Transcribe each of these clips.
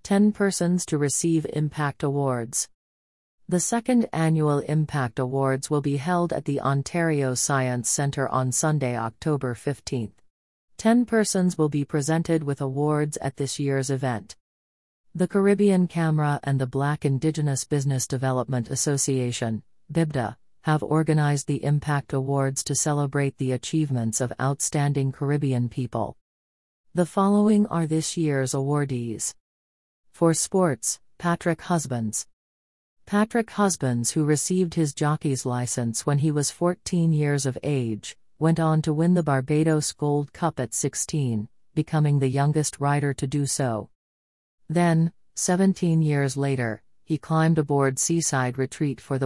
10 persons to receive Impact Awards. The second annual Impact Awards will be held at the Ontario Science Centre on Sunday, October 15. 10 persons will be presented with awards at this year's event. The Caribbean Camera and the Black Indigenous Business Development Association, BIBDA, have organized the Impact Awards to celebrate the achievements of outstanding Caribbean people. The following are this year's awardees. For sports, Patrick Husbands. Patrick Husbands, who received his jockey's license when he was 14 years of age, went on to win the Barbados Gold Cup at 16, becoming the youngest rider to do so. Then, 17 years later, he climbed aboard Seaside Retreat for the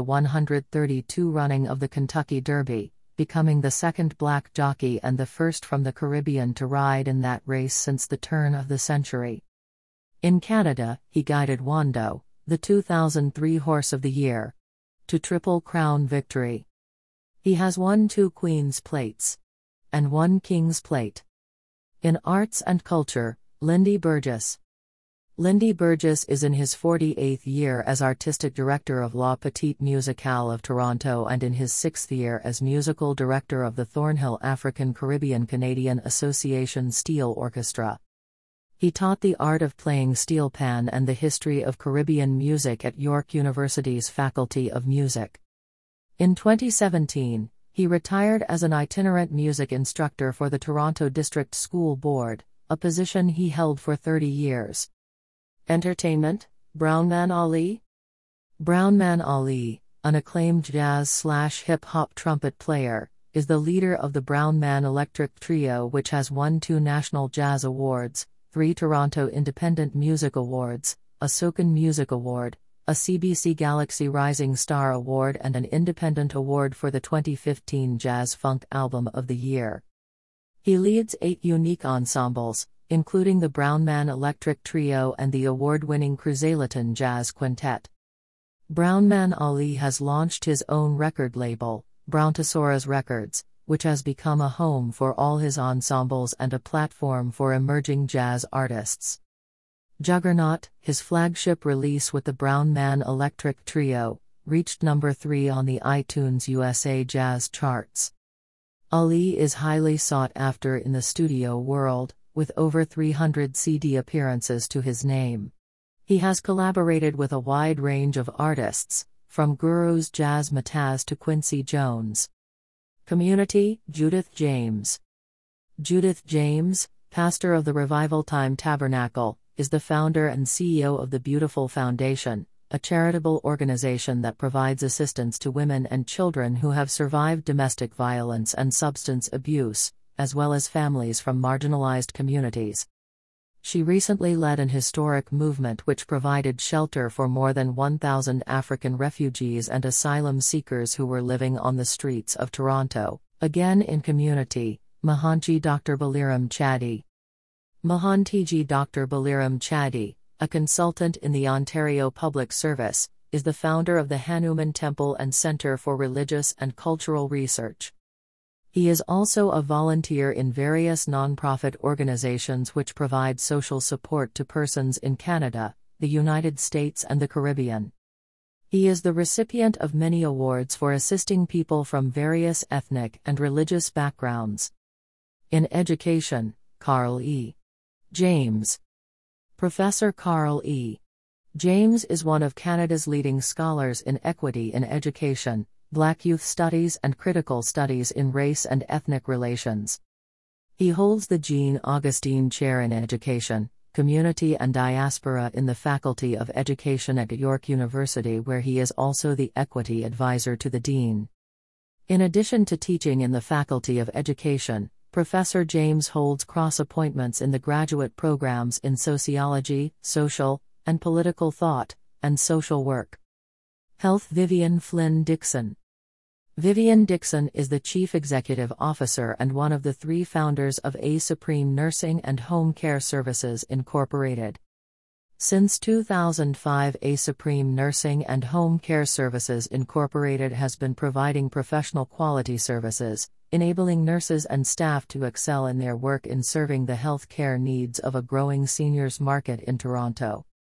132 running of the Kentucky Derby, becoming the second black jockey and the first from the Caribbean to ride in that race since the turn of the century. In Canada, he guided Wando, the 2003 Horse of the Year, to Triple Crown victory. He has won 2 Queen's Plates and 1 King's Plate. In arts and culture, Lindy Burgess. Lindy Burgess is in his 48th year as Artistic Director of La Petite Musicale of Toronto and in his 6th year as Musical Director of the Thornhill African Caribbean Canadian Association Steel Orchestra. He taught the art of playing steel pan and the history of Caribbean music at York University's Faculty of Music. In 2017, he retired as an itinerant music instructor for the Toronto District School Board, a position he held for 30 years. Entertainment, Brownman Ali. Brownman Ali, an acclaimed jazz/hip-hop trumpet player, is the leader of the Brownman Electric Trio, which has won 2 National Jazz Awards, 3 Toronto Independent Music Awards, a Socan Music Award, a CBC Galaxy Rising Star Award and an Independent Award for the 2015 Jazz Funk Album of the Year. He leads 8 unique ensembles, including the Brownman Electric Trio and the award-winning Cruzailleton Jazz Quintet. Brownman Ali has launched his own record label, Browntosaurus Records, which has become a home for all his ensembles and a platform for emerging jazz artists. Juggernaut, his flagship release with the Brownman Electric Trio, reached number 3 on the iTunes USA Jazz charts. Ali is highly sought after in the studio world, with over 300 CD appearances to his name. He has collaborated with a wide range of artists, from Guru's Jazz Mataz to Quincy Jones. Community, Judith James. Judith James, pastor of the Revival Time Tabernacle, is the founder and CEO of the Beautiful Foundation, a charitable organization that provides assistance to women and children who have survived domestic violence and substance abuse, as well as families from marginalized communities. She recently led an historic movement which provided shelter for more than 1,000 African refugees and asylum seekers who were living on the streets of Toronto. Again in community, Mahantji Dr. Baliram Chaddi. Mahantji Dr. Baliram Chaddi, a consultant in the Ontario Public Service, is the founder of the Hanuman Temple and Centre for Religious and Cultural Research. He is also a volunteer in various nonprofit organizations which provide social support to persons in Canada, the United States and the Caribbean. He is the recipient of many awards for assisting people from various ethnic and religious backgrounds. In education, Carl E. James. Professor Carl E. James is one of Canada's leading scholars in equity in education, Black Youth Studies and Critical Studies in Race and Ethnic Relations. He holds the Jean Augustine Chair in Education, Community and Diaspora in the Faculty of Education at York University, where he is also the Equity Advisor to the Dean. In addition to teaching in the Faculty of Education, Professor James holds cross-appointments in the graduate programs in Sociology, Social and Political Thought, and Social Work. Health. Vivian Flynn Dixon. Vivian Dixon is the Chief Executive Officer and one of the 3 founders of A Supreme Nursing and Home Care Services Incorporated. Since 2005, A Supreme Nursing and Home Care Services Incorporated has been providing professional quality services, enabling nurses and staff to excel in their work in serving the health care needs of a growing seniors market in Toronto.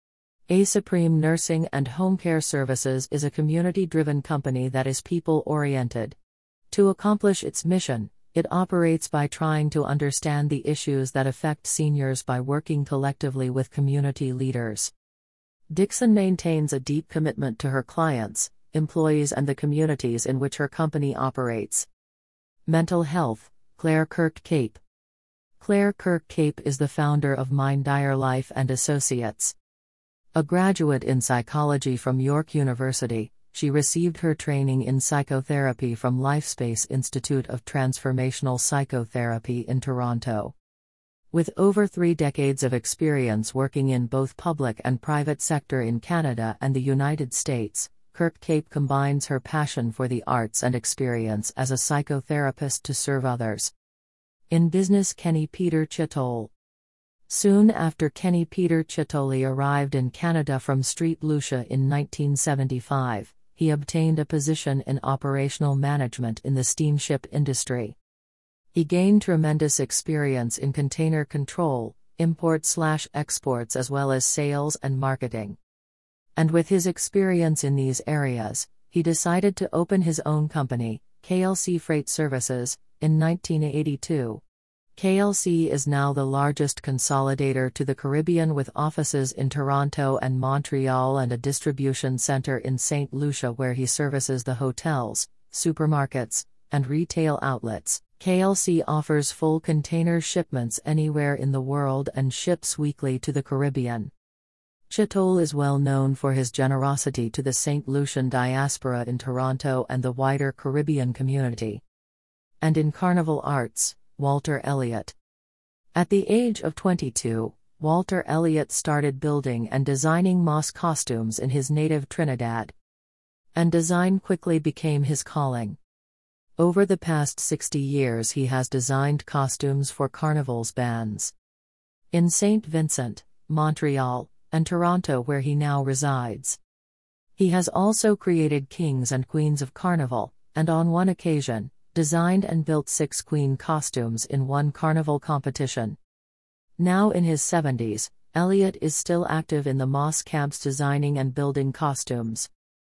A Supreme Nursing and Home Care Services is a community-driven company that is people-oriented. To accomplish its mission, it operates by trying to understand the issues that affect seniors by working collectively with community leaders. Dixon maintains a deep commitment to her clients, employees, and the communities in which her company operates. Mental health, Claire Kirk-Cape. Claire Kirk-Cape is the founder of MindDier Life and Associates. A graduate in psychology from York University, she received her training in psychotherapy from LifeSpace Institute of Transformational Psychotherapy in Toronto. With over 3 decades of experience working in both public and private sector in Canada and the United States, Kirk-Cape combines her passion for the arts and experience as a psychotherapist to serve others. In business, Kenny Peter Chitole. Soon after Kenny Peter Chitole arrived in Canada from St. Lucia in 1975, he obtained a position in operational management in the steamship industry. He gained tremendous experience in container control, import/exports, as well as sales and marketing. And with his experience in these areas, he decided to open his own company, KLC Freight Services, in 1982. KLC is now the largest consolidator to the Caribbean, with offices in Toronto and Montreal and a distribution center in St. Lucia where he services the hotels, supermarkets, and retail outlets. KLC offers full container shipments anywhere in the world and ships weekly to the Caribbean. Chitole is well known for his generosity to the St. Lucian diaspora in Toronto and the wider Caribbean community. And in Carnival Arts, Walter Elliott. At the age of 22, Walter Elliott started building and designing moss costumes in his native Trinidad. And design quickly became his calling. Over the past 60 years he has designed costumes for carnivals bands in St. Vincent, Montreal, and Toronto, where he now resides. He has also created kings and queens of Carnival, and on one occasion, designed and built 6 queen costumes in one carnival competition. Now in his 70s, Elliott is still active in the moss camps designing and building costumes.